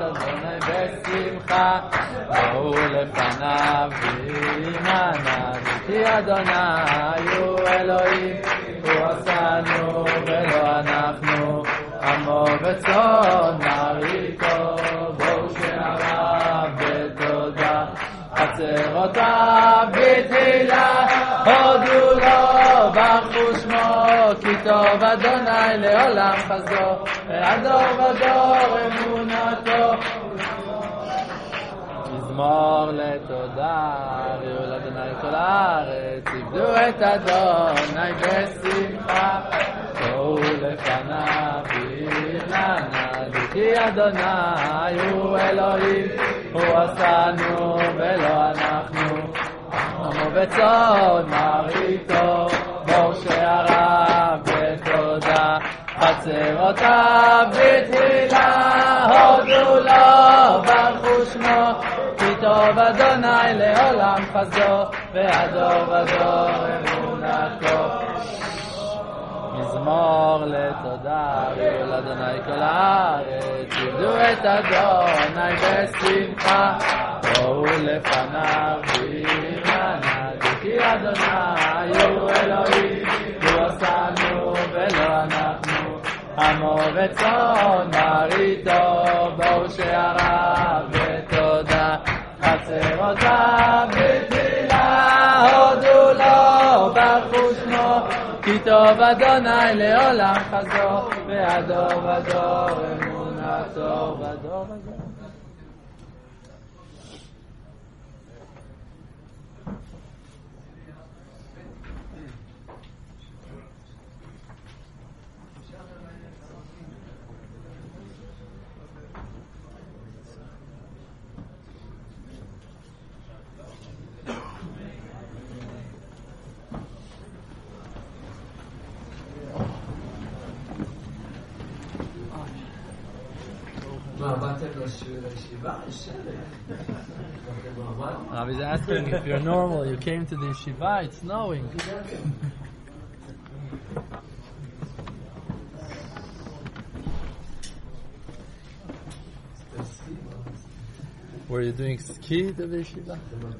אדוני בשמחה, בואו לפניו ועמנו, כי אדוני הוא אלוהים, הוא עשנו ולא אנחנו, עמו וצאן מרעיתו, בואו שעריו בתודה, חצרותיו בתהילה, הודו לו ברכו שמו, כי טוב אדוני לעולם חסדו, והדור ודור אמונתו. מזמור לתודה, הביאו לאדוני כל הארץ, עבדו את אדוני בשמחה, בואו לפניו ועמנו, כי אדוני הוא אלוהים, הוא עשנו ולא אנחנו, עמו וצאן מרעיתו, בואו שעריו בתודה, חצרותיו בתהילה, הודו לו ברכו שמו, כי טוב אדוני לעולם חסדו, והדור ודור אמונתו. מזמור לתודה, הביאו לאדוני כל הארץ, עבדו את אדוני בשמחה, בואו לפניו ועמנו, כי אדוני הוא אלוהים, הוא עשנו ולא אנחנו, עמו וצאן מרעיתו, בואו שעריו בתודה, חצרותיו בתהילה, הודו לו ברכו שמו, כי טוב אדוני לעולם חסדו, והדור ודור אמונתו, ודור ודור. Rabbi is asking if you're normal, you came to the yeshiva, it's snowing. Were you doing ski to the yeshiva?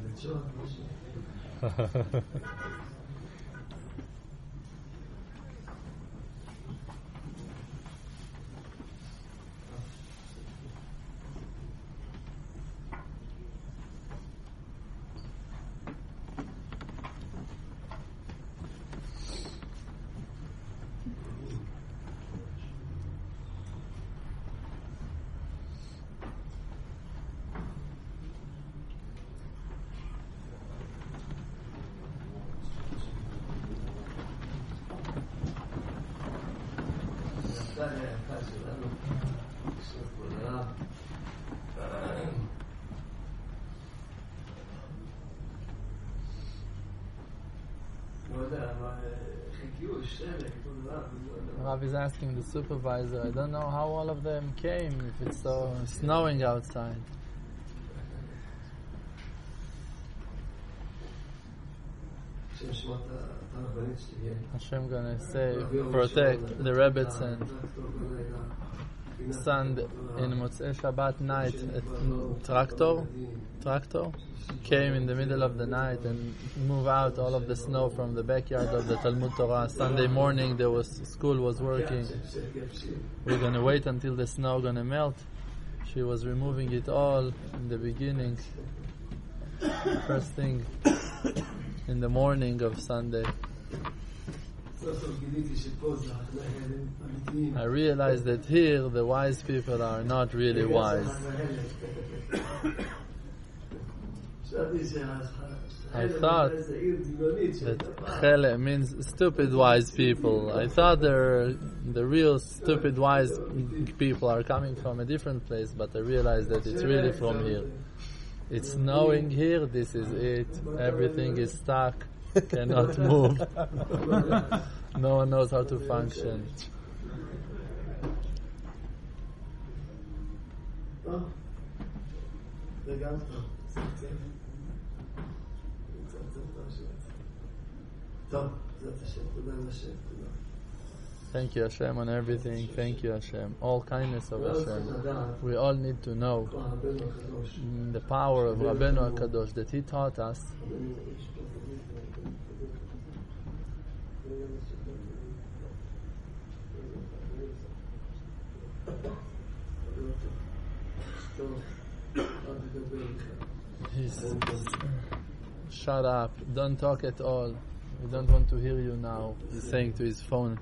Rabbi is asking the supervisor, I don't know how all of them came if it's so snowing outside. Hashem gonna save, protect the Rebbe's and Sunday in Motzei Shabbat night at tractor came in the middle of the night and move out all of the snow from the backyard of the Talmud Torah. Sunday morning school was working. We're gonna wait until the snow gonna melt. She was removing it all in the beginning, first thing in the morning of Sunday. I realized that here the wise people are not really wise. I thought that Chele means stupid wise people. I thought the real stupid wise people are coming from a different place, but I realized that it's really from here. It's snowing here, this is it. Everything is stuck, cannot move. No one knows how to function. Thank you, Hashem, on everything. Thank you, Hashem. All kindness of Hashem. We all need to know the power of Rabbeinu HaKadosh that he taught us. Shut up, don't talk at all. We don't want to hear you now. He's saying to his phone.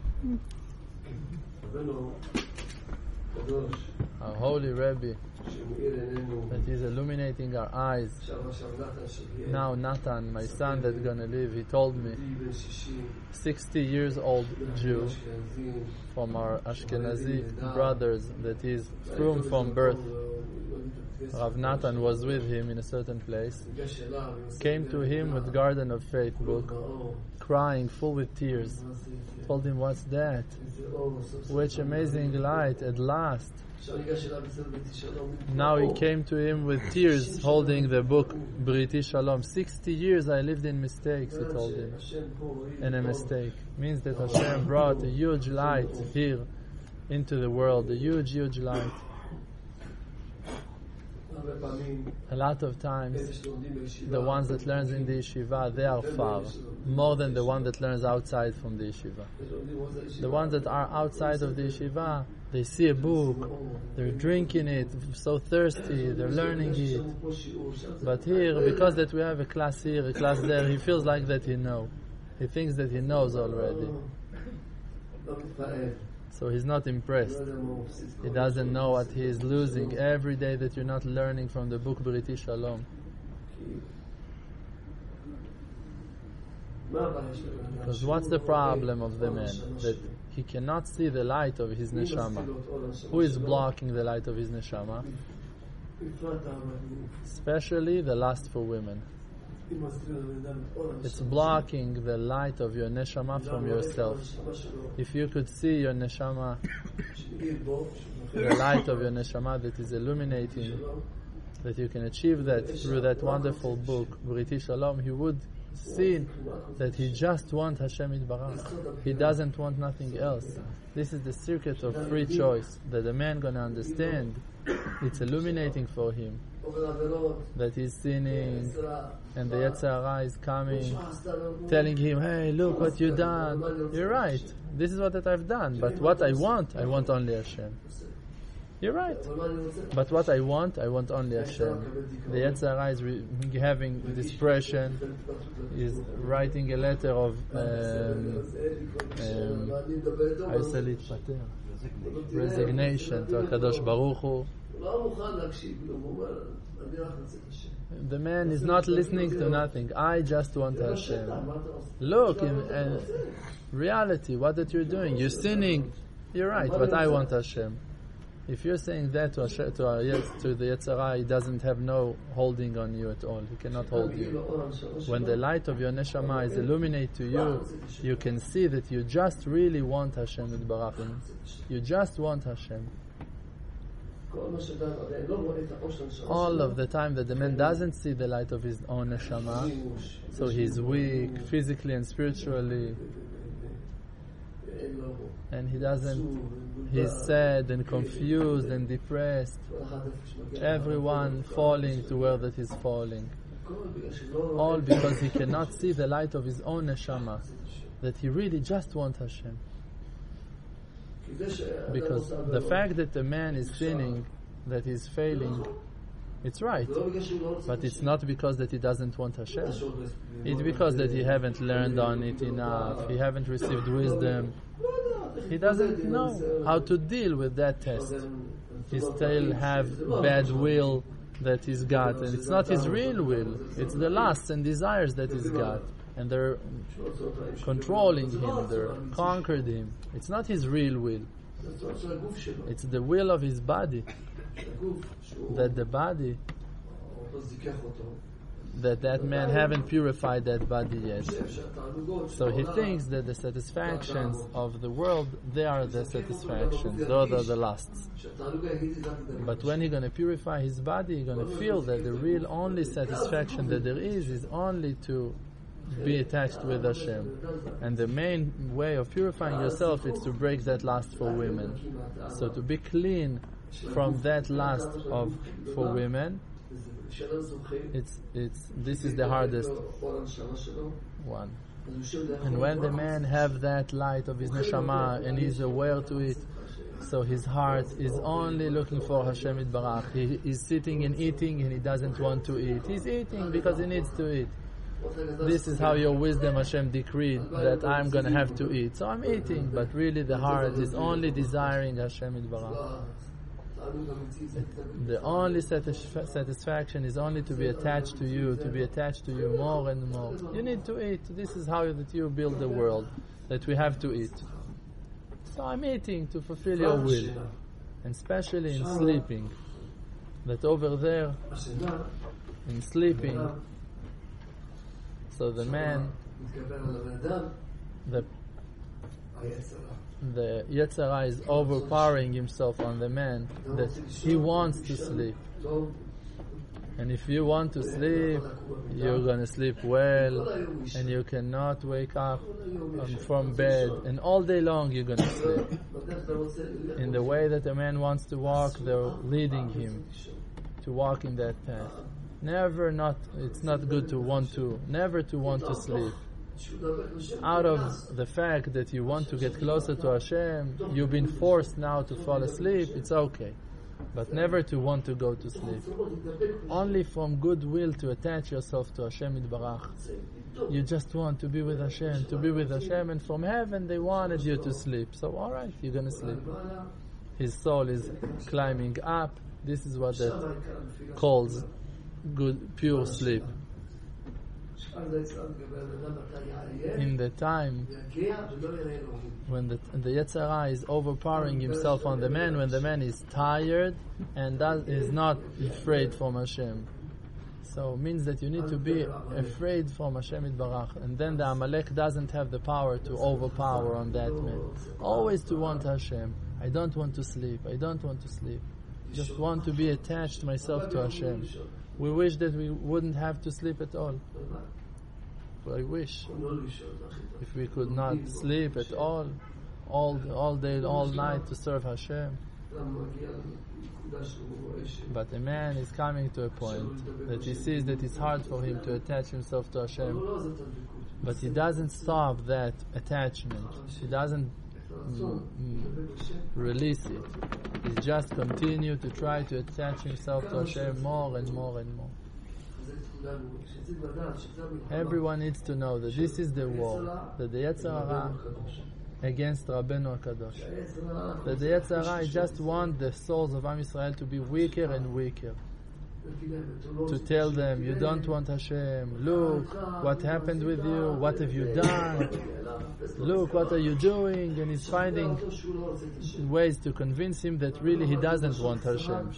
Our holy Rebbe, that is illuminating our eyes. Now Nathan, my son that's gonna live, he told me, 60 years old Jew from our Ashkenazi brothers that is from birth. Rav Nathan was with him in a certain place, came to him with Garden of Faith book, crying, full with tears. Told him, what's that? Which amazing light at last. Now he came to him with tears, holding the book Briti Shalom. 60 years I lived in mistakes, he told him. And a mistake means that Hashem brought a huge light here into the world, a huge, huge light. A lot of times, the ones that learns in the yeshiva, they are far, more than the one that learns outside from the yeshiva. The ones that are outside of the yeshiva, they see a book, they're drinking it, so thirsty, they're learning it. But here, because that we have a class here, a class there, he feels like that he knows. He thinks that he knows already. So he's not impressed. He doesn't know what he is losing every day that you're not learning from the book Briti Shalom. Because what's the problem of the man? That he cannot see the light of his neshama. Who is blocking the light of his neshama? Especially the lust for women. It's blocking the light of your neshama from yourself. If you could see your neshama, the light of your neshama that is illuminating, that you can achieve that through that wonderful book, Briti Shalom, he would see that he just wants Hashem Yitbarach. He doesn't want nothing else. This is the secret of free choice, that the man gonna understand. It's illuminating for him that he's sinning, and the Yetzer Hara is coming, telling him, hey, look what you done. You're right. This is what that I've done. But what I want only Hashem. You're right. But what I want only Hashem. The Yetzer Hara is having this pressure, is writing a letter of resignation to HaKadosh Baruch Hu. The man is not listening to nothing. I just want Hashem. Look, in reality, what that you're doing, you're sinning. You're right, but I want Hashem. If you're saying that to the Yetzer Hara, he doesn't have no holding on you at all. He cannot hold you. When the light of your neshama is illuminated to you, you can see that you just really want Hashem Yitbarach. You just want Hashem. All of the time that the man doesn't see the light of his own neshama, so he's weak physically and spiritually, and he's sad and confused and depressed. Everyone falling to where that he's falling. All because he cannot see the light of his own neshama, that he really just wants Hashem. Because the fact that the man is sinning, that he's failing, it's right. But it's not because that he doesn't want Hashem. It's because that he haven't learned on it enough. He haven't received wisdom. He doesn't know how to deal with that test. He still have bad will that he's got. And it's not his real will. It's the lusts and desires that he's got. And they're controlling him, they're conquered him. It's not his real will. It's the will of his body. That the body, that man haven't purified that body yet. So he thinks that the satisfactions of the world, they are the satisfactions, those are the lusts. But when he's going to purify his body, he's going to feel that the real only satisfaction that there is only to be attached with Hashem. And the main way of purifying yourself is to break that lust for women. So to be clean from that lust for women, this is the hardest one. And when the man have that light of his neshama and he's aware to it, so his heart is only looking for Hashem Yitbarach. He is sitting and eating and he doesn't want to eat. He's eating because he needs to eat. This is how your wisdom Hashem decreed that I'm going to have to eat. So I'm eating, but really the heart is only desiring Hashem Yitbarach. The only satisfaction is only to be attached to you more and more. You need to eat. This is how that you build the world, that we have to eat. So I'm eating to fulfill your will, and especially in sleeping. That over there, in sleeping, so the man, the Yetzer Hara is overpowering himself on the man, that he wants to sleep. And if you want to sleep, you're going to sleep well, and you cannot wake up from bed, and all day long you're going to sleep. In the way that a man wants to walk, they're leading him to walk in that path. It's not good never to want to sleep. Out of the fact that you want to get closer to Hashem, you've been forced now to fall asleep, it's okay. But never to want to go to sleep. Only from goodwill to attach yourself to Hashem Yitbarach. You just want to be with Hashem, and from heaven they wanted you to sleep. So alright, you're going to sleep. His soul is climbing up. This is what that calls good, pure sleep. In the time when the Yetzer Hara is overpowering himself on the man, when the man is tired and is not afraid from Hashem. So it means that you need to be afraid from Hashem Yitbarach, and then the Amalek doesn't have the power to overpower on that man. Always to want Hashem. I don't want to sleep. Just want to be attached myself to Hashem. We wish that we wouldn't have to sleep at all. I wish if we could not sleep at all day, all night to serve Hashem. But a man is coming to a point that he sees that it's hard for him to attach himself to Hashem, but he doesn't stop that attachment. He doesn't release it. He just continue to try to attach himself to Hashem more and more and more. Everyone needs to know that this is the war, that the Yetzer Hara against Rabbeinu HaKadosh. That the Yetzer Hara just want the souls of Am Yisrael to be weaker and weaker. To tell them, you don't want Hashem, look what happened with you, what have you done, look what are you doing, and he's finding ways to convince him that really he doesn't want Hashem.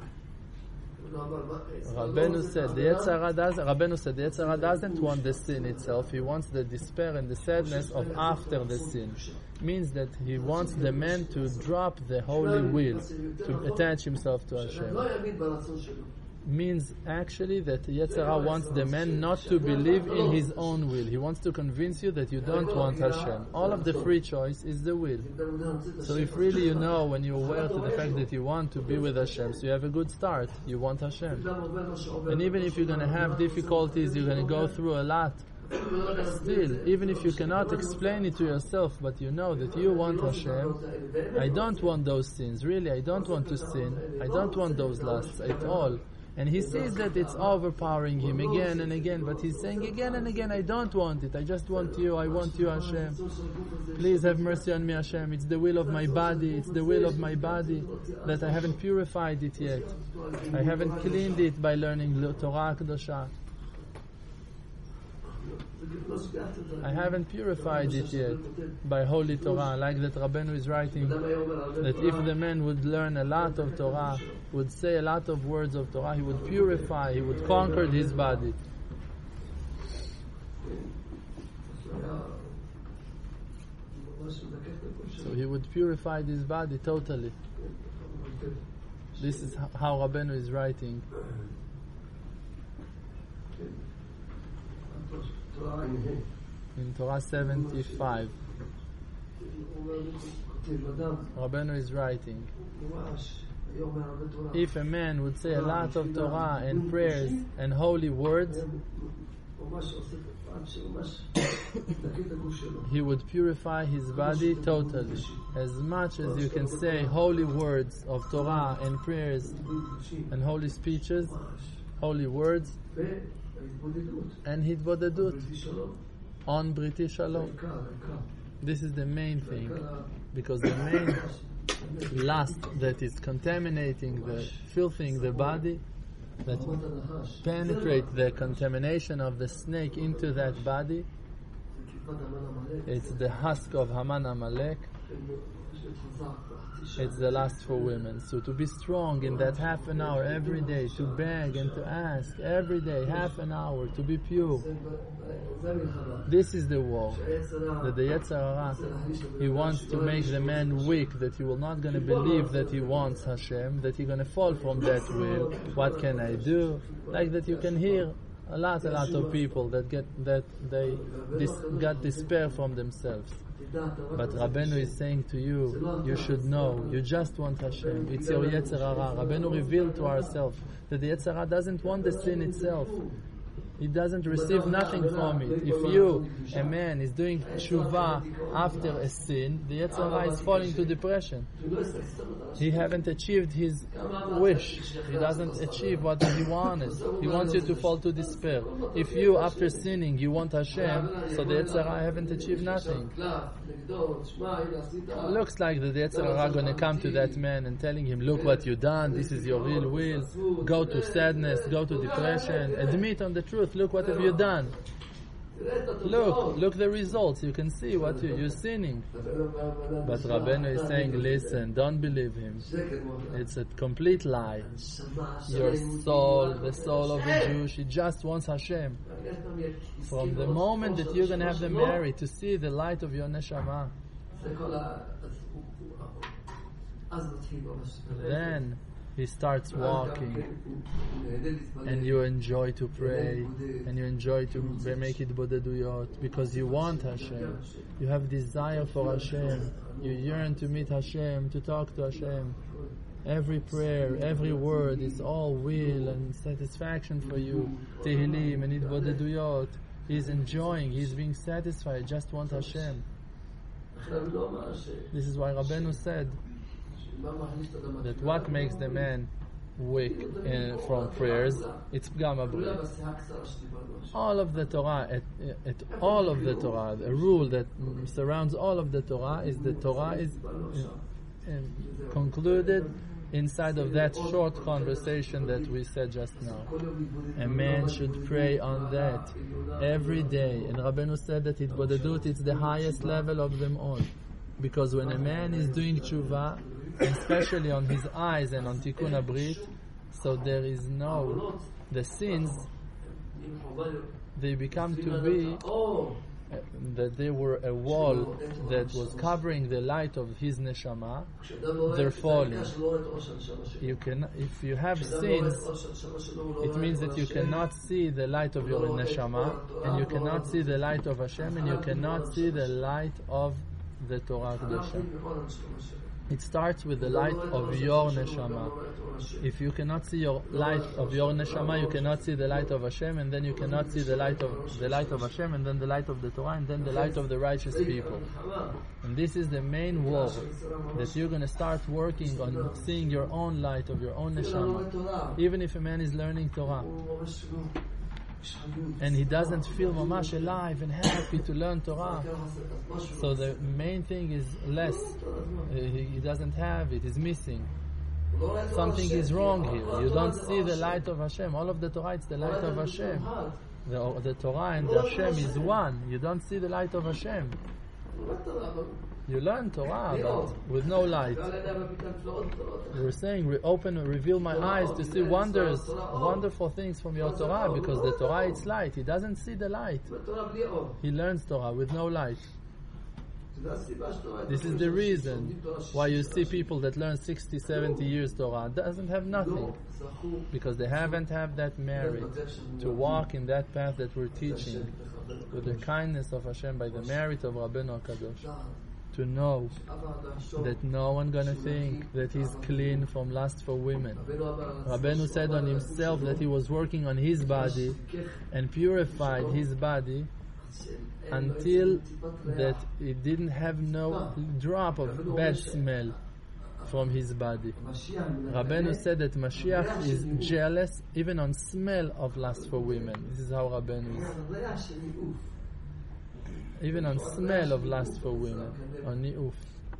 Rabbeinu said the Yetzer Hara doesn't want the sin itself. He wants the despair and the sadness of after the sin. Means that he wants the man to drop the holy will, to attach himself to Hashem. Means actually that the Yetzer Hara wants the man not to believe in his own will. He wants to convince you that you don't want Hashem. All of the free choice is the will. So if really you know, when you're aware to the fact that you want to be with Hashem, so you have a good start, you want Hashem. And even if you're going to have difficulties, you're going to go through a lot, still, even if you cannot explain it to yourself, but you know that you want Hashem, I don't want those sins, really, I don't want to sin, I don't want those lusts at all. And he sees that it's overpowering him again and again, but he's saying again and again, I don't want it, I just want you, I want you, Hashem. Please have mercy on me, Hashem. It's the will of my body, that I haven't purified it yet. I haven't cleaned it by learning Torah Kedosha. I haven't purified it yet by Holy Torah, like that Rabbeinu is writing, that if the man would learn a lot of Torah, would say a lot of words of Torah, he would purify, he would conquer his body. So he would purify his body totally. This is how Rabbeinu is writing. In Torah 75, Rabbeinu is writing, if a man would say a lot of Torah and prayers and holy words, he would purify his body totally. As much as you can say holy words of Torah and prayers and holy speeches, holy words, and hitbodedut on Briti Shalom. This is the main thing, because the main lust that is contaminating, filthing the body, that penetrate the contamination of the snake into that body, it's the husk of Haman Amalek. It's the lust for women. So to be strong in that half an hour every day, to beg and to ask every day, half an hour, to be pure. This is the war. That the Yetzer Hara, he wants to make the man weak, that he will not going to believe that he wants Hashem, that he's going to fall from that will. What can I do? Like that you can hear a lot of people that got despair from themselves. But Rabbeinu is saying to you, you should know, you just want Hashem. It's your Yetzer Hara. Rabbeinu revealed to ourselves that the Yetzer Hara doesn't want the sin itself. It doesn't receive nothing from it. If you, a man, is doing tshuva after a sin, the Yetzer Hara is falling to depression. He haven't achieved his wish. He doesn't achieve what he wanted. He wants you to fall to despair. If you, after sinning, you want Hashem, so the Yetzer Hara haven't achieved nothing. Looks like the Yetzer Hara going to come to that man and telling him, look what you done, this is your real will, go to sadness, go to depression, admit on the truth. Look what have you done. Look the results. You can see what you're sinning. But Rabbeinu is saying, listen, don't believe him. It's a complete lie. Your soul, the soul of a Jew, she just wants Hashem. From the moment that you're going to have them married, to see the light of your neshama, then he starts walking, and you enjoy to pray, and you enjoy to make it bodeduyot, because you want Hashem. You have desire for Hashem. You yearn to meet Hashem, to talk to Hashem. Every prayer, every word is all will and satisfaction for you. Tehillim and bodeduyot. He's enjoying, he's being satisfied, just want Hashem. This is why Rabbeinu said that what makes the man weak from prayers, it's Pgam Abrit. All of the Torah, all of the Torah, the rule that surrounds all of the Torah is the Torah is concluded inside of that short conversation that we said just now. A man should pray on that every day. And Rabbeinu said that hitbodedut, it's the highest level of them all. Because when a man is doing tshuva, especially on his eyes and on Tikkun Abrit, so there is the sins, they become to be that they were a wall that was covering the light of his neshama. They're falling. If you have sins, it means that you cannot see the light of your neshama, and you cannot see the light of Hashem, and you cannot see the light of the Torah Kedusha. It starts with the light of your neshama. If you cannot see your light of your neshama, you cannot see the light of Hashem, and then you cannot see the light of Hashem, and then the light of the Torah, and then the light of the righteous people. And this is the main war, that you're going to start working on seeing your own light of your own neshama. Even if a man is learning Torah, and he doesn't feel mamash alive and happy to learn Torah, so the main thing is less. He doesn't have it, he's missing. Something is wrong here. You don't see the light of Hashem. All of the Torah, it's the light of Hashem. The Torah and the Hashem is one. You don't see the light of Hashem. You learn Torah, but with no light. We're saying, reveal my eyes to see wonderful things from your Torah, because the Torah, it's light. He doesn't see the light. He learns Torah with no light. This is the reason why you see people that learn 60, 70 years Torah doesn't have nothing, because they haven't had that merit to walk in that path that we're teaching. with the kindness of Hashem, by the merit of Rabbeinu HaKadosh, to know that no one gonna think that he's clean from lust for women. Rabbeinu said on himself that he was working on his body and purified his body until that it didn't have no drop of bad smell from his body. Rabbeinu said that Mashiach is jealous even on smell of lust for women. This is how Rabbeinu is. Even on smell of lust for women, on ni'uf.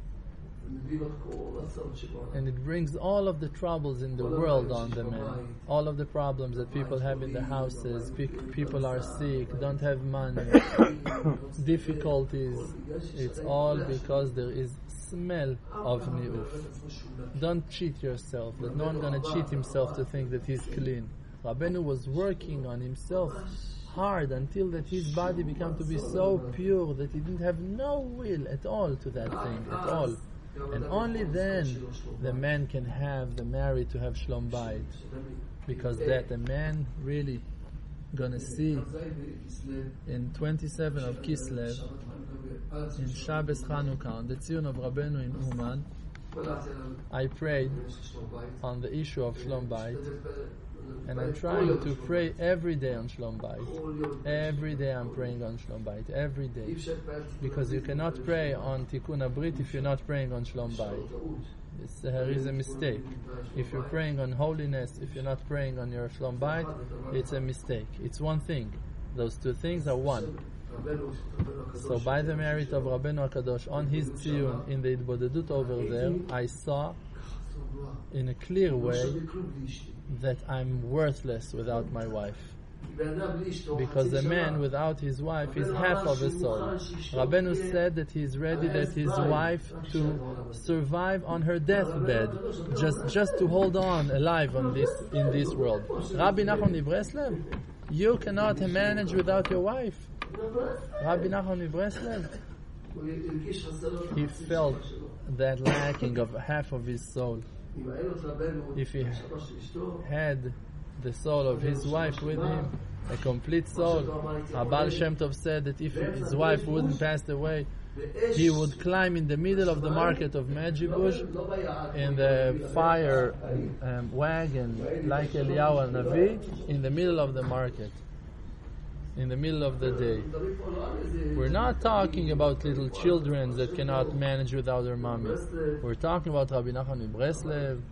And it brings all of the troubles in the world on the man. All of the problems that people have in the houses. People are sick, don't have money, difficulties. It's all because there is smell of ni'uf. Don't cheat yourself. That no one's going to cheat himself to think that he's clean. Rabbeinu was working on himself hard until that his body became to be so pure that he didn't have no will at all to that thing, at all. And only then the man can have the married to have Shlom Bayit, because that the man really gonna see in 27 of Kislev, in Shabbos Chanukah, on the Tzion of Rabbeinu in Uman, I prayed on the issue of Shlom Bayit. And I'm trying to pray every day on Shlom Bayit. Every day I'm praying on Shlom Bayit. Every day. Because you cannot pray on Tikkun Abrit if you're not praying on Shlom Bayit. There is a mistake. If you're praying on holiness, if you're not praying on your Shlom Bayit, it's a mistake. It's one thing. Those two things are one. So by the merit of Rabbeinu HaKadosh, on his tziyun, in the Idbodedut over there, I saw in a clear way that I'm worthless without my wife. Because a man without his wife is half of a soul. Rabbeinu said that he's ready that his wife to survive on her deathbed, just to hold on alive in this world. Rabbi Nachman Breslev, you cannot manage without your wife. Rabbi Nachman Breslev, he felt that lacking of half of his soul. If he had the soul of his wife with him, a complete soul, Baal Shem Tov said that if his wife wouldn't pass away, he would climb in the middle of the market of Medjugorje in the fire wagon like Eliyahu Navi in the middle of the market, in the middle of the day. We're not talking about little children that cannot manage without their mommies. We're talking about Rabbi Nachman Breslev.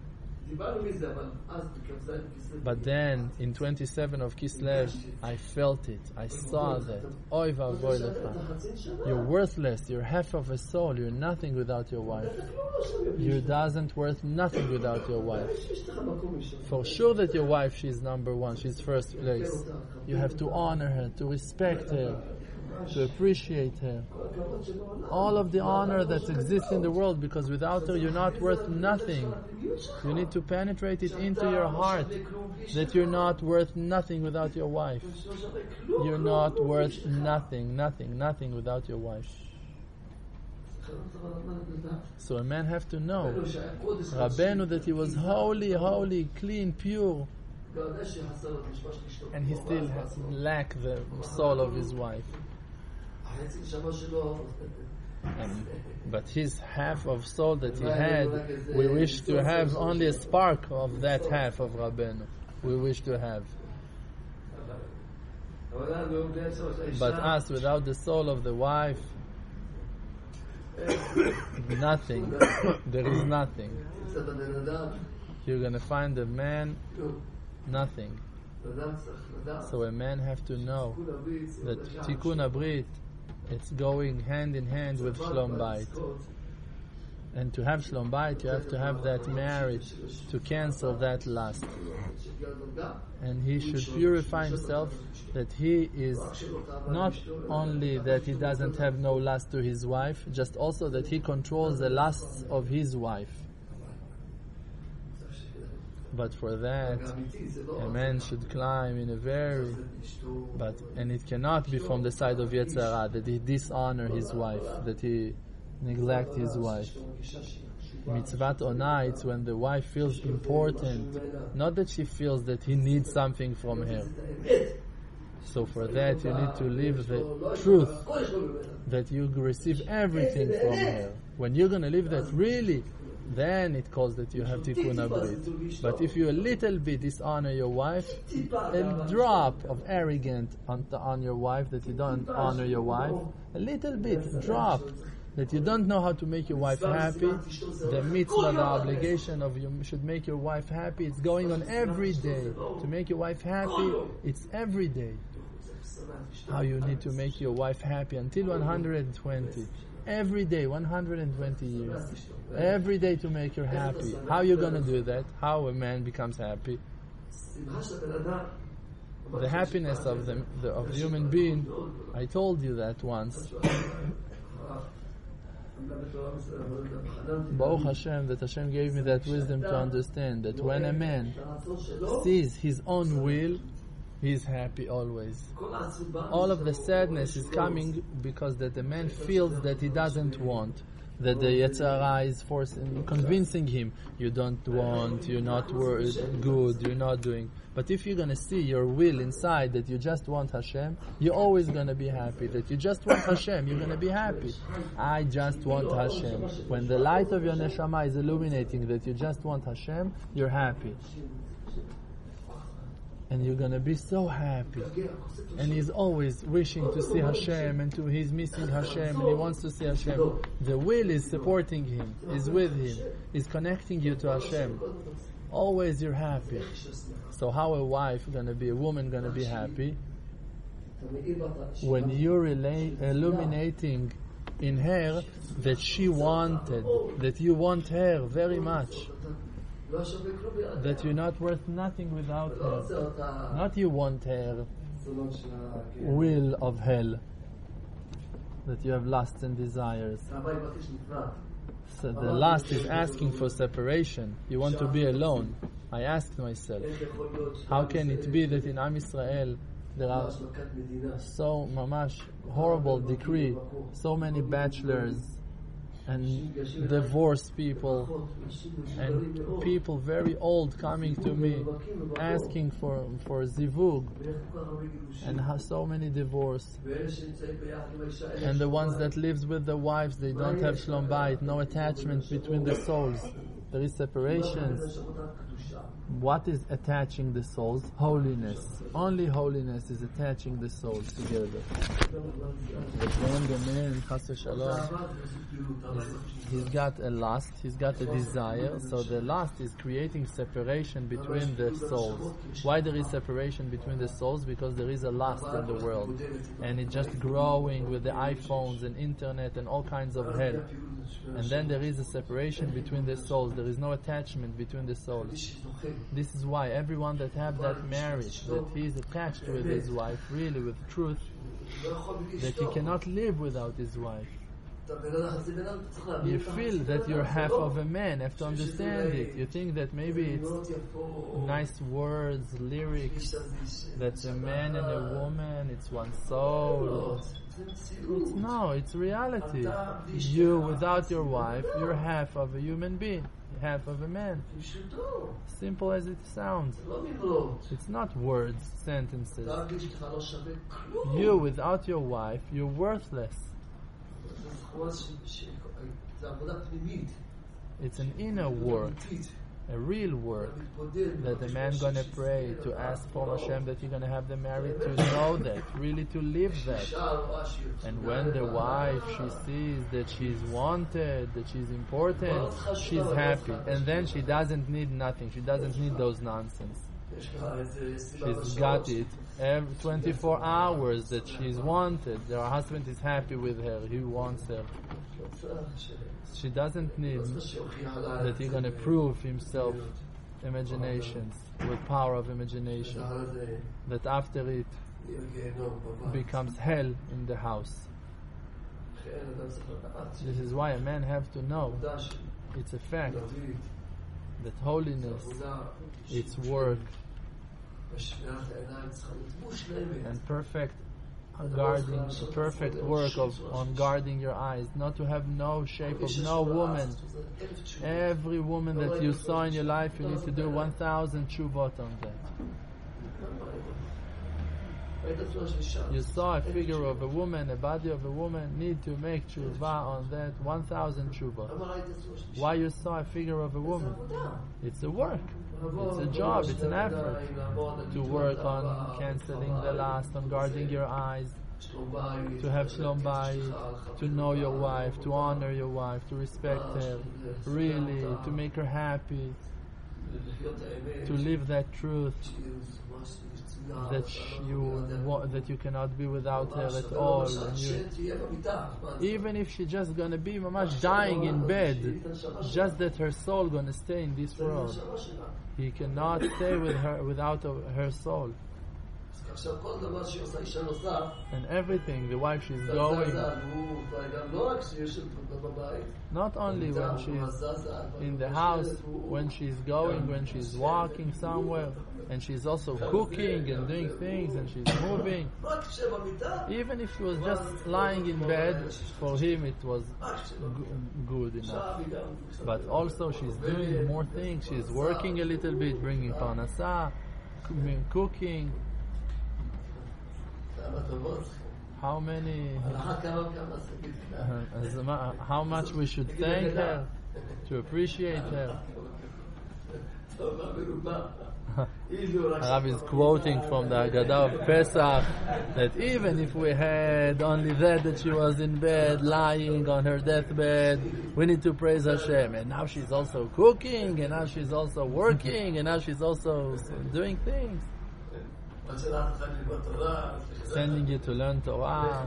But then, in 27 of Kislev, I felt it. I saw that. Oy vavoy lecha. You're worthless. You're half of a soul. You're nothing without your wife. You doesn't worth nothing without your wife. For sure that your wife, she's number one. She's first place. You have to honor her, to respect her, to appreciate her. All of the honor that exists in the world, because without her you're not worth nothing. You need to penetrate it into your heart that you're not worth nothing without your wife. You're not worth nothing without your wife. So a man have to know, Rabbeinu, that he was holy, clean, pure, and he still has lacked the soul of his wife. But his half of soul that he had, we wish to have only a spark of that half of Rabbeinu. We wish to have. But us, without the soul of the wife, nothing. There is nothing. You're going to find a man, nothing. So a man have to know that Tikkun Abrit, it's going hand in hand with Shlom Bayit. And to have Shlom Bayit, you have to have that marriage to cancel that lust. And he should purify himself, that he is not only that he doesn't have no lust to his wife, just also that he controls the lusts of his wife. But for that, a man should climb in a very, and it cannot be from the side of Yetzer Hara, that he dishonor his wife, that he neglect his wife. Mitzvat Onah, it's when the wife feels important, not that she feels that he needs something from her. So for that you need to live the truth, that you receive everything from her. When you're going to live that really, then it calls that you have tikkun abrit. But if you a little bit dishonor your wife, a drop of arrogance on your wife, that you don't honor your wife, a little bit, drop, that you don't know how to make your wife happy, the mitzvah, the obligation of you should make your wife happy, it's going on every day. To make your wife happy, it's every day. How you need to make your wife happy until 120. Every day, 120 years. Every day to make her happy. How you going to do that? How a man becomes happy? The happiness of the human being, I told you that once. Baruch Hashem, that Hashem gave me that wisdom to understand that when a man sees his own will, he is happy always. All of the sadness is coming because that the man feels that he doesn't want, that the Yetzer Hara is forcing, convincing him, you don't want, you're not good, you're not doing. But if you're going to see your will inside, that you just want Hashem, you're always going to be happy. That you just want Hashem, you're going to be happy. I just want Hashem. When the light of your neshama is illuminating that you just want Hashem, you're happy. And you're going to be so happy. And he's always wishing to see Hashem, and he's missing Hashem, and he wants to see Hashem. The will is supporting him, is with him, is connecting you to Hashem. Always you're happy. So how a woman going to be happy? When you're illuminating in her that she wanted, that you want her very much. That you're not worth nothing without her. Not you want her will of hell. That you have lusts and desires. So the lust is asking for separation. You want to be alone. I asked myself, how can it be that in Am Yisrael there are so mamash horrible decree, so many bachelors and divorced people and people very old coming to me asking for zivug, and so many divorce, and the ones that lives with the wives, they don't have shlom bayit, no attachment between the souls, there is separation. What is attaching the souls? Holiness. Only holiness is attaching the souls together. But when the man, chas v'shalom, he's got a lust, he's got a desire, so the lust is creating separation between the souls. Why there is separation between the souls? Because there is a lust in the world, and it's just growing with the iPhones and internet and all kinds of hell. And then there is a separation between the souls. There is no attachment between the souls. This is why everyone that have that marriage, that he is attached with his wife, really with truth, that he cannot live without his wife. You feel that you're half of a man, have to understand it. You think that maybe it's nice words, lyrics, that a man and a woman, it's one soul. No, it's reality. You, without your wife, you're half of a human being, half of a man. Simple as it sounds. It's not words, sentences. You, without your wife, you're worthless. It's an inner work, a real work, that the man gonna pray to ask for Hashem that you're gonna have them married, to know that, really to live that. And when the wife, she sees that she's wanted, that she's important, she's happy. And then she doesn't need nothing, she doesn't need those nonsense. She's got it. Every 24 hours that she's wanted, her husband is happy with her, he wants her. She doesn't need that he's going to prove himself imaginations, with power of imagination, that after it becomes hell in the house. This is why a man have to know, it's a fact, that holiness, it's work, and perfect work on guarding your eyes, not to have no shape of no woman. Every woman that you saw in your life, you need to do 1,000 tshuvot on that. You saw a figure of a woman, a body of a woman, need to make tshuva on that 1,000 tshuva. Why you saw a figure of a woman? It's a work. It's a job. It's an effort to work on canceling the lust, on guarding your eyes, to have shlom bayit, to know your wife, to honor your wife, to respect her, really, to make her happy, to live that truth, that you cannot be without her at all. And even if she's just gonna be mamash dying in bed, just that her soul gonna stay in this world. He cannot stay with her without her soul. And everything, the wife she's going, not only when she's in the house, when she's going, when she's walking somewhere, and she's also cooking and doing things, and she's moving. Even if she was just lying in bed, for him it was good enough. But also she's doing more things. She's working a little bit, bringing parnasa, cooking. How much we should thank her, to appreciate her. Rav is quoting from the Haggadah of Pesach that even if we had only that she was in bed, lying on her deathbed, we need to praise Hashem. And now she's also cooking, and now she's also working, and now she's also doing things. Sending you to learn Torah.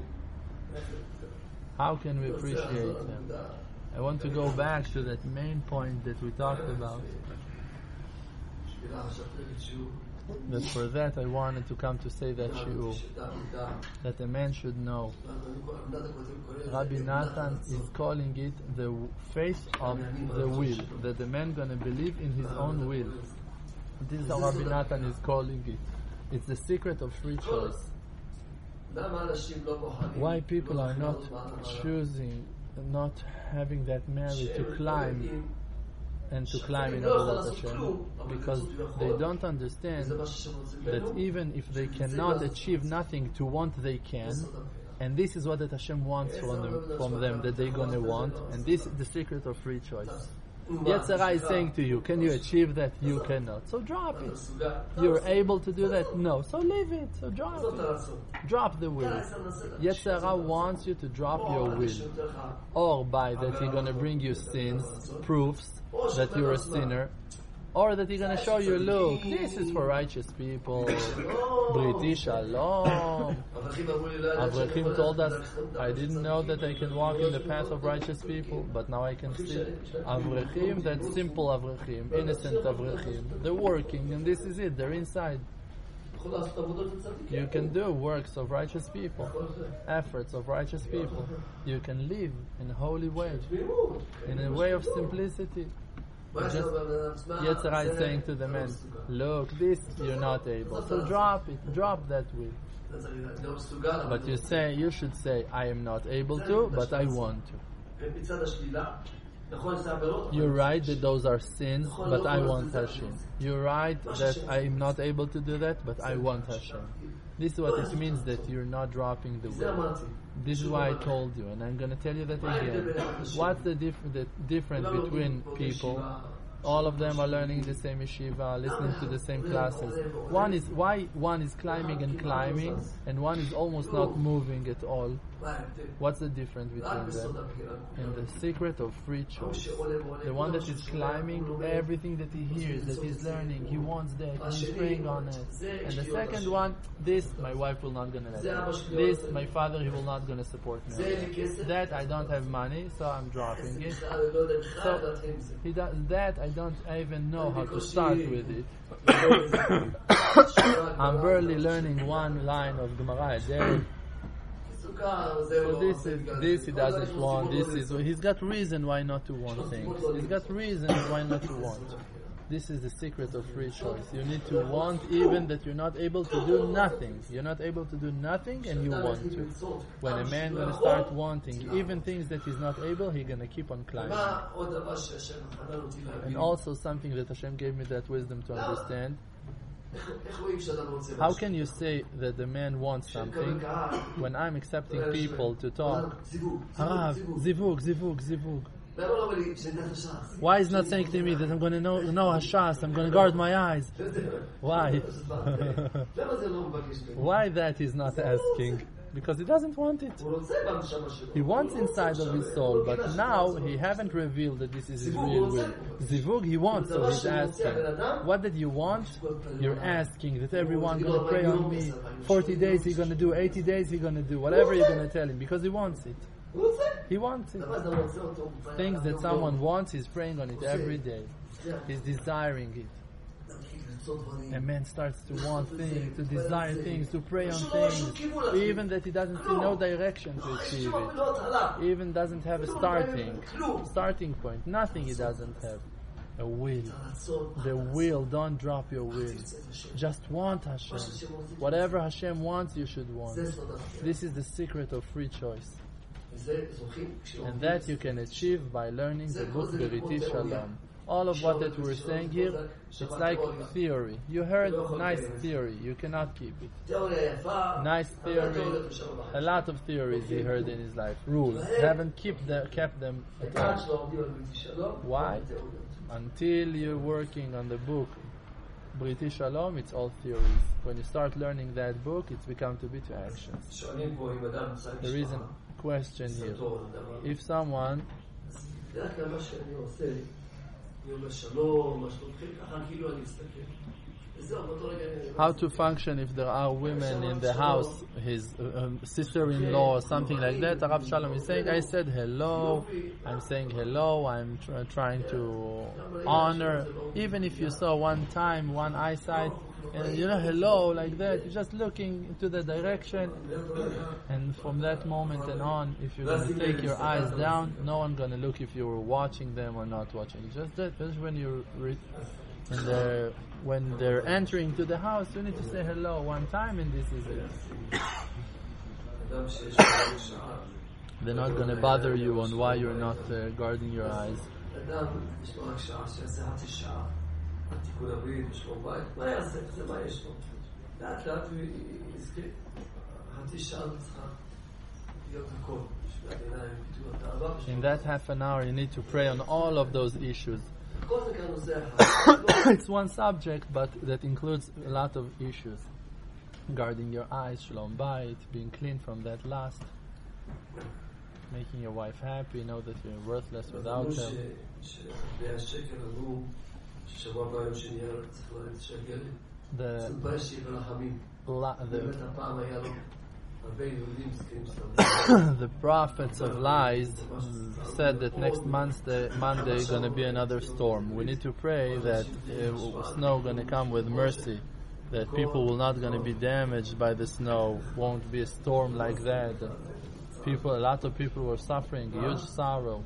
How can we appreciate them? I want to go back to that main point that we talked about. But for that I wanted to come to say that shiur, that a man should know. Rabbi Natan is calling it the faith of the will, that the man gonna believe in his own will. This is how Rabbi Natan is calling it. It's the secret of free choice. Why people are not choosing, not having that merit to climb and to climb in Avodat Hashem, because they don't understand that even if they cannot achieve nothing to want, they can, and this is what that Hashem wants from them, that they're going to want, and this is the secret of free choice. Yetzer Hara is saying to you, can you achieve that? You cannot. So drop it. You're able to do that? No. So leave it. So drop it. Drop the will. Yetzer Hara wants you to drop your will. Or by that he's going to bring you sins, proofs that you're a sinner, or that he's going to show you, look, this is for righteous people. Briti Shalom. Avrahim told us, I didn't know that I can walk in the path of righteous people, but now I can see. Avrahim, that simple Avrahim, innocent Avrahim, they're working, and this is it, they're inside. You can do works of righteous people, efforts of righteous people. You can live in a holy way, in a way of simplicity. Yetzer Hara is saying to the man, look, this you're not able, so drop it, drop that will. But you should say, I am not able to, but I want to. You're right that those are sins, but I want Hashem. You're right that I am not able to do that, but I want Hashem. This is what it means that you're not dropping the will. This is why I told you, and I'm going to tell you that again. What's the difference between people? All of them are learning the same yeshiva, listening to the same classes. One is climbing, and one is almost not moving at all. What's the difference between them? In the secret of free choice. The one that is climbing, everything that he hears, that he's learning, he wants that, and he's praying on it. And the second one, this, my wife will not gonna let me. This, my father, he will not gonna support me. That, I don't have money, so I'm dropping it. So, he does that, I don't even know how to start with it. I'm barely learning one line of Gemara a day. So this he doesn't want. He's got reason why not to want things. He's got reasons why not to want. This is the secret of free choice. You need to want even that you're not able to do nothing. You're not able to do nothing and you want to. When a man going to start wanting even things that he's not able, he's going to keep on climbing. And also something that Hashem gave me that wisdom to understand. How can you say that the man wants something when I'm accepting people to talk? Zivug, zivug, zivug. Why is not saying to me that I'm going to know Hashas, I'm going to guard my eyes? Why? Why that he's not asking? Because he doesn't want it. He wants inside of his soul, but now he haven't revealed that this is his real will. Zivug he wants, so he's asking. What did you want? You're asking that everyone going to pray on me. 40 days he's going to do, 80 days he's going to do, whatever you're going to tell him, because he wants it. He wants it. Things that someone wants, he's praying on it every day. He's desiring it. A man starts to want things, to desire things, to pray on things, even that he doesn't see no direction to achieve it. Even doesn't have a starting point. Nothing he doesn't have. A will. The will, don't drop your will. Just want Hashem. Whatever Hashem wants, you should want. This is the secret of free choice. And that you can achieve by learning the book Beriti Shalom. All of what that we're saying here, it's like theory. You heard nice theory, you cannot keep it. Nice theory, a lot of theories he heard in his life. Rules, haven't kept them at all. Why? Until you're working on the book Beriti Shalom, it's all theories. When you start learning that book, it's become to be to actions. There is a question here. If someone how to function if there are women in the house, his sister-in-law or something like that. Rav Shalom is saying, I said hello, I'm saying hello, I'm trying to honor. Even if you saw one time, one eyesight, and hello like that, you're just looking into the direction, and from that moment and on, if you're going to take your eyes down, no one's going to look if you were watching them or not watching. Just that, just when you're when they're entering to the house, you need to say hello one time, and this is it. They're not going to bother you on why you're not guarding your eyes. In that half an hour you need to pray on all of those issues. It's one subject, but that includes a lot of issues. Guarding your eyes, shalom bayit, being clean from that lust, making your wife happy, know that you're worthless without her. The prophets of lies said that next Monday is going to be another storm. We need to pray that snow going to come with mercy, that people will not going to be damaged by the snow, won't be a storm like that. A lot of people were suffering huge sorrow.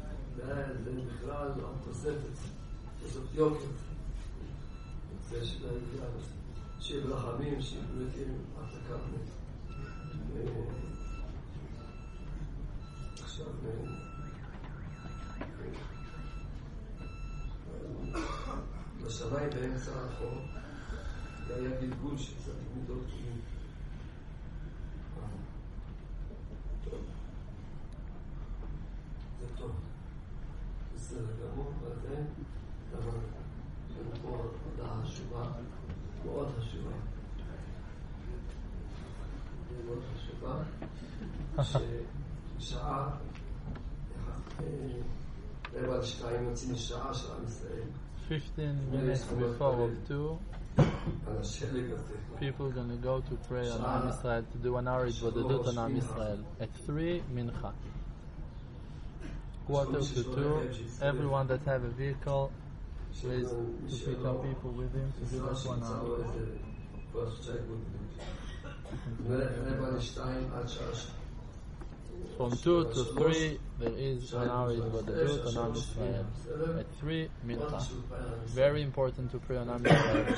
בשמיים באמצע החור היה גלגול שצריך מידות כלים. זה טוב. בסדר גמור, וזה דבר שמקור הודעה חשובה, מאוד חשובה. מאוד חשובה, ששעה רבע על שתיים יוצאים משעה של עם ישראל. 15 minutes before of 2, people are going to go to pray on Am Yisrael, to do 1 hour Hitbodedut on Am Yisrael. At 3, Mincha. 1:45, everyone that have a vehicle, please to pick up people with him to do that 1 hour. From 2 to 3, there is 1 hour Hitbodedut on Am Yisrael. At 3, Mincha. Very important to pray on Am Yisrael.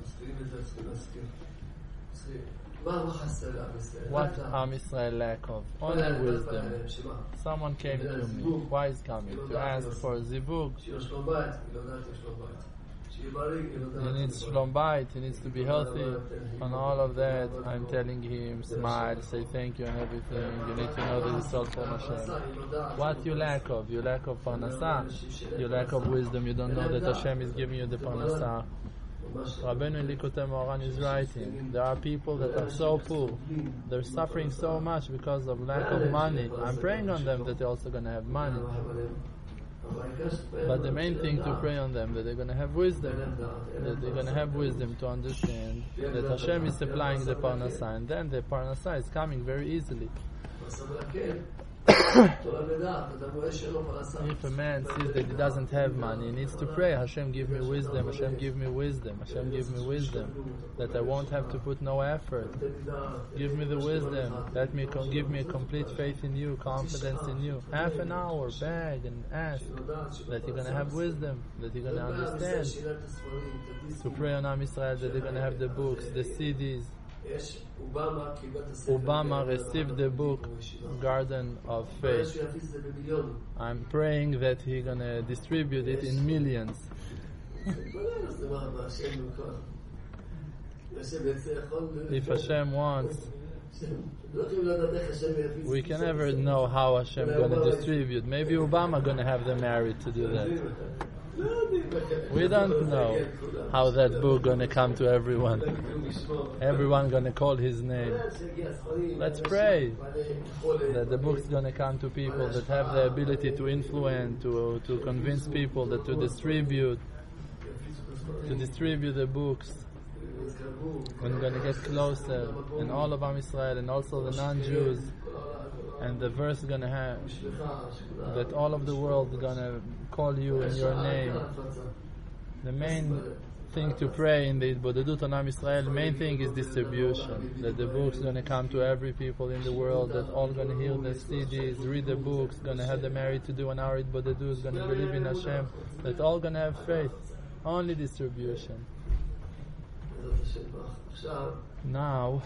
What Am Yisrael lack of? Only wisdom. Someone came to me, wise coming, to ask for zibug. He needs shalom bayit, he needs to be healthy, and all of that. I'm telling him, smile, say thank you and everything. You need to know that it's all from Hashem. What you lack of? You lack of parnasah. You lack of wisdom. You don't know that Hashem is giving you the parnasah. Rabbeinu in Likutei Moharan is writing, there are people that are so poor, they're suffering so much because of lack of money. I'm praying on them that they're also going to have money. But the main thing to pray on them, that they're going to have wisdom, that they're going to have wisdom to understand that Hashem is supplying the parnasah, and then the parnasah is coming very easily. If a man sees that he doesn't have money, he needs to pray, Hashem give me wisdom, Hashem give me wisdom, Hashem give me wisdom, that I won't have to put no effort. Give me the wisdom, give me a complete faith in you, confidence in you. Half an hour, beg and ask that you're going to have wisdom, that you're going to understand. To pray on Am Yisrael that they're going to have the books, the CDs. Obama received the book Garden of Faith. I'm praying that he's gonna distribute it in millions. If Hashem wants, we can never know how Hashem gonna distribute. Maybe Obama gonna have the merit to do that. We don't know how that book gonna come to everyone. Everyone gonna call his name. Let's pray that the book's gonna come to people that have the ability to influence, to convince people, that to distribute the books. We're gonna get closer, and all of Am Yisrael, and also the non-Jews. And the verse is gonna have that all of the world is gonna call you in your name. The main thing to pray in the Bodedut on Am Yisrael, the main thing is distribution. That the book's gonna come to every people in the world, that all gonna hear the CDs, read the books, gonna have the merit to do an hour at Bodedut, gonna believe in Hashem, that all gonna have faith. Only distribution. Now,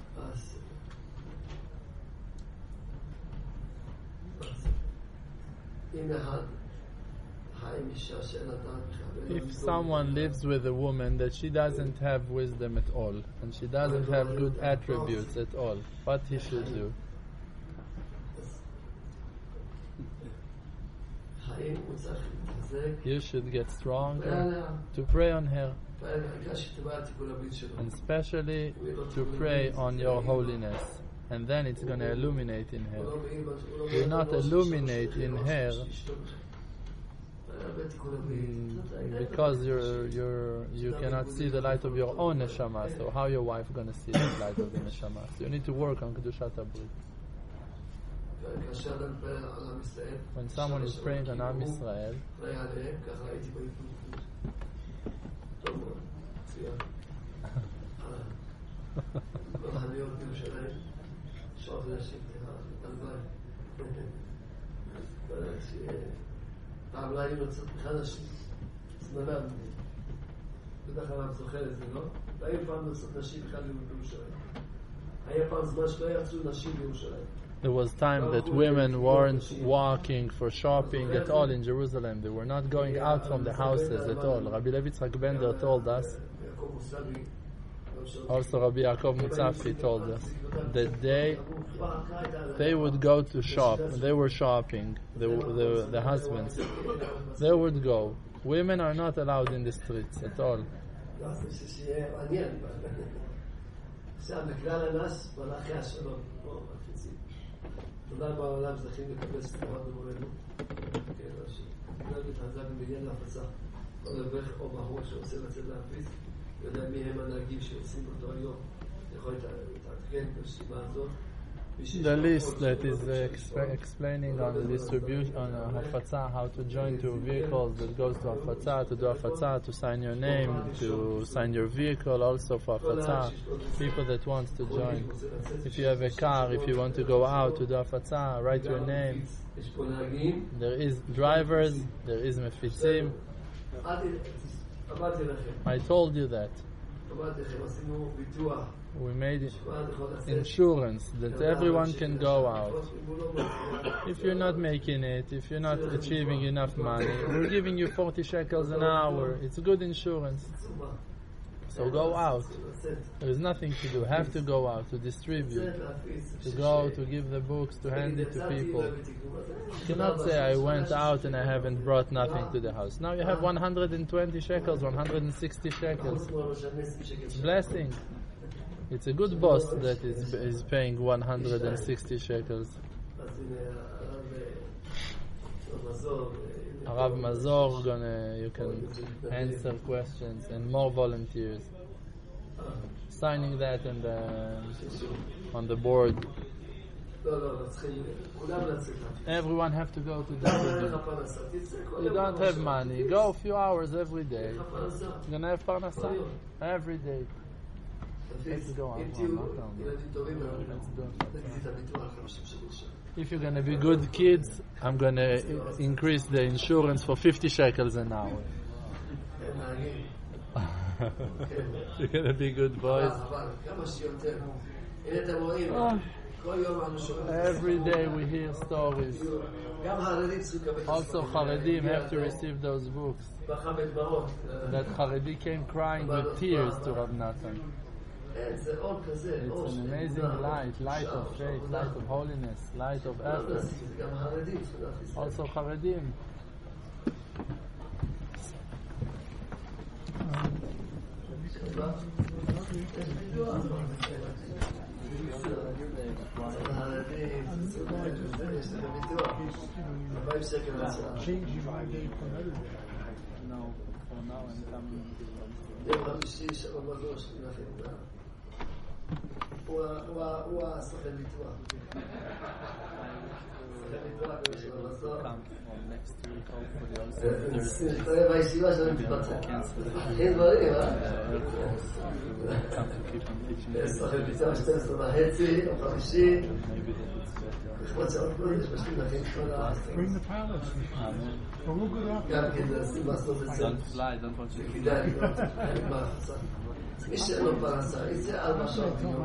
if someone lives with a woman that she doesn't have wisdom at all, and she doesn't have good attributes at all, what he should do? You should get stronger to pray on her, and especially to pray on your holiness, and then it's going to illuminate in her. You not illuminate in her because you cannot see the light of your own neshama. So how your wife going to see the light of the neshama? So you need to work on kedushat habrit. When someone is praying on Am Yisrael, there was time that women weren't walking for shopping at all in Jerusalem. They were not going out from the houses at all. Rabbi Levi Yitzchak Bender told us, also Rabbi Yaakov Mutzafi told us, that they would go to shop. They were shopping, the husbands. They would go. Women are not allowed in the streets at all. תודה בעולם זכים לקבל סתירה במולנו. להתחזק בבניין להפצה. כל אברך או בחור שעושה לצאת להפיץ, יודע מי הם הנהגים שעושים אותו היום. יכול להתעדכן ברשימה הזאת. The list that is explaining on the distribution, on Hafatza, how to join two vehicles that goes to Hafatza, to do Hafatza, to sign your name, to sign your vehicle, also for Hafatza, people that want to join. If you have a car, if you want to go out to do Hafatza, write your name. There is drivers, there is mefitzim. I told you that. we made insurance that everyone can go out. If you're not making it, if you're not achieving enough money, we're giving you 40 shekels an hour. It's good insurance. So go out. There's nothing to do. Have to go out, to distribute, to go, to give the books, to hand it to people. You cannot say, I went out and I haven't brought nothing to the house. Now you have 120 shekels, 160 shekels. Blessing. It's a good boss that is paying 160 shekels. Arav Mazor, you can answer questions and more volunteers. Signing that on the board. Everyone have to go to the. You don't have money. Go a few hours every day. You're gonna have parnasa every day. Let's go on. If you're going to be good kids, I'm going to increase the insurance for 50 shekels an hour. You're going to be good boys. Every day we hear stories. Also Haredim have to receive those books. That Haredi came crying with tears to Rav Natan. It's an amazing light of faith, light of holiness, light of effort. Also Haredim. הוא הסוכן ביטוח. בישיבה שלנו תתבצע. אין דברים, סוכן ביטוח 12:30 או 50. לכבוד שעות קודש, משלים לכם כל גם כדי לעשות את זה. זה כדאי לקנות. מי שאין לו פרנסה, יצא 4 שעות ביום,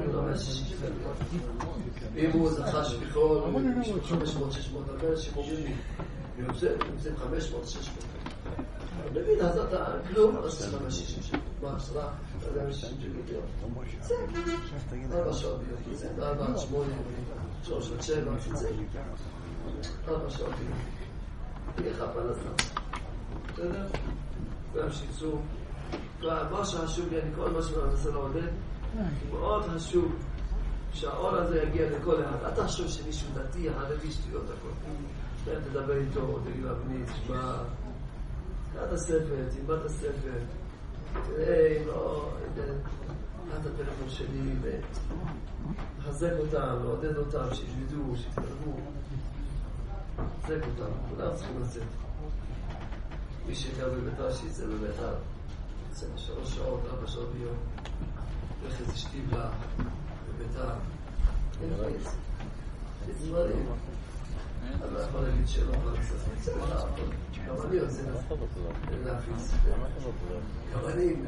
ואם הוא זכה שפיכול, 500-600, הרבה אנשים אומרים לי, יוצאים 500-600. במיד הזאת, כלום, לא עושה 560 שעות. מה, 10? לא יודע, 60 שעות. יצא. 4 שעות ביום, יצא. 4, 8, 3, 7, יצא. 4 שעות ביום. תהיה לך פרנסה. בסדר? גם שיצאו. מה שחשוב לי, אני כל מה שמנסה לעודד, מאוד חשוב שהאור הזה יגיע לכל אחד. אל תחשוב שמישהו דתי, חרדי, שטויות הכל. תדבר איתו, תגיד לו, בני, תשמע, קראת הספר, תלמד את הספר, תראה, לא, קראת הטלפון שלי, וחזק אותם, לעודד אותם, שידעו, שיתקרבו. חזק אותם, כולם צריכים לצאת. מי שקר בביתר, שיצא בביתר. 3 שעות, 4 שעות ביום. הולך איזה שטיבלה בביתר. אין חייץ. יש דברים. אני לא יכול להגיד שלא פרנסה. גם אני יוצא להפיץ. גם אני